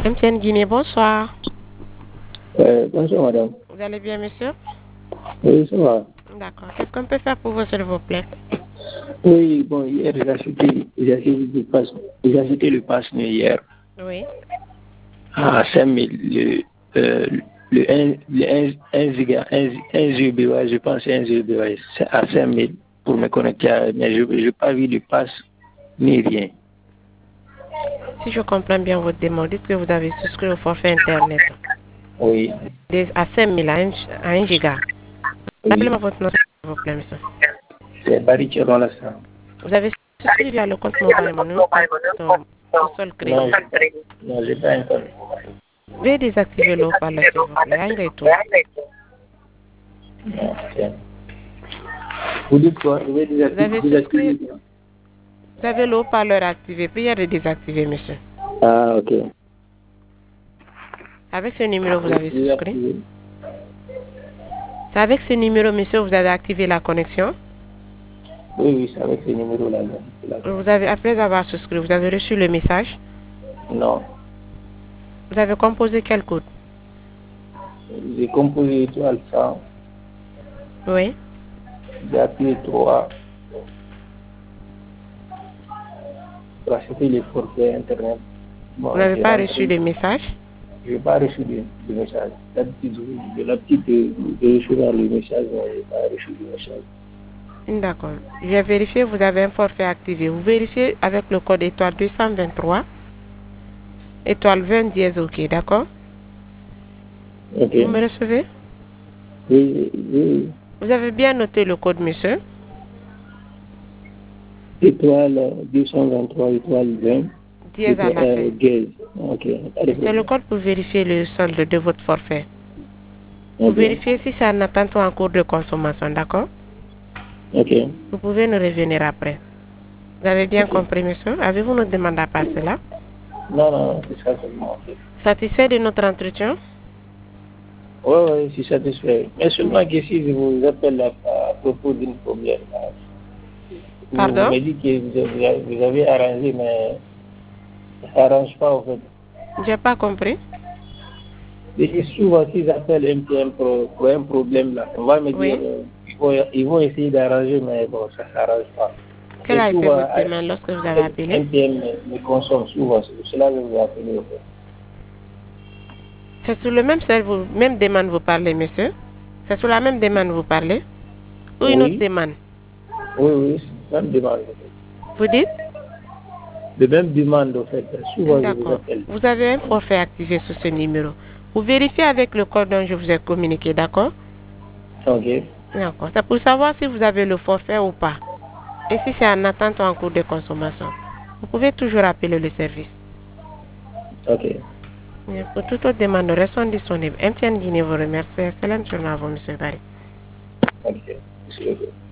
MTN Guinée, bonsoir. Bonjour madame. Vous allez bien, monsieur? Oui, ça va. D'accord. Qu'est-ce qu'on peut faire pour vous, s'il vous plaît? Oui, bon, hier j'ai acheté le pass hier Oui. à 5000. Le 1 giga, 1 GB, ouais, je pense 1 GB, ouais, c'est à 5000 pour me connecter mais je n'ai pas vu le pass ni rien. Si je comprends bien votre demande, dites que vous avez souscrit au forfait Internet Oui, à 5000 à 1 giga. oui. Rappelez-moi votre nom, s'il vous plaît, monsieur. C'est Bariche dans la salle. Vous avez souscrit via le compte mobile Money au seul crédit. Non, non, j'ai pas encore. Veuillez désactiver le haut-parleur, s'il vous plaît. Un retour. Non, tiens. Vous dites quoi? Je vais Vous avez désactiver. souscrit, vous avez le haut-parleur activé. Veuillez le désactiver, monsieur. Ah, ok. Avec ce numéro, vous avez souscrit. Désactiver. C'est avec ce numéro, monsieur, vous avez activé la connexion. Oui, oui, c'est avec ce numéro-là. Vous avez, après avoir souscrit, vous avez reçu le message. Non. Vous avez composé quel code? J'ai composé étoile 100. Oui. J'ai appuyé 3 pour acheter les forfaits Internet. Bon, Vous n'avez j'ai pas reçu rentré. le message? Je n'ai pas reçu de message. D'habitude, j'ai l'habitude de recevoir le message, mais je n'ai pas reçu de message. D'accord. J'ai vérifié, vous avez un forfait activé. Vous vérifiez avec le code étoile 223, étoile 20 dièse OK, d'accord? Ok. Vous me recevez? Oui, oui. Vous avez bien noté le code, monsieur? Étoile 223, étoile 20. Dièse à la fin. Dièse. Ok. Pas de C'est le problème. code pour vérifier le solde de votre forfait. Vous Ok. vérifiez si c'est en attente ou en cours de consommation, d'accord? Ok. Vous pouvez nous revenir après. Vous avez bien Ok. compris, monsieur? Avez-vous notre demande à passer là? Non, non, c'est ça seulement. Satisfait de notre entretien? Oui, oui, je suis satisfait. Mais seulement que si je vous appelle à propos d'un problème, vous Pardon? me dites que vous avez arrangé, mais ça n'arrange pas en fait. J'ai pas compris. Et souvent, si j'appelle MTN pour un problème, là, on va me dire Oui. ils vont essayer d'arranger, mais bon, ça ne s'arrange pas. Quelle Et a été souvent, votre demande lorsque vous avez appelé? MTN me consomme souvent, c'est pour cela que je vous appelle. En fait. C'est sur le même même demande vous parlez, monsieur? C'est sur la même demande vous parlez? Ou une autre Oui, demande? oui, oui, c'est la même demande. En fait. Vous dites? De même demande, en fait. Souvent, je vous D'accord. appelle. Vous avez un forfait activé sur ce numéro. Vous vérifiez avec le code dont je vous ai communiqué, d'accord? Ok. D'accord. C'est pour savoir si vous avez le forfait ou pas. Et si c'est en attente ou en cours de consommation. Vous pouvez toujours appeler le service. Ok. Bien, pour toute autre demande, nous restons disponibles. MTN Guinée vous remercie. Excellente journée à vous, monsieur Barry. Ok.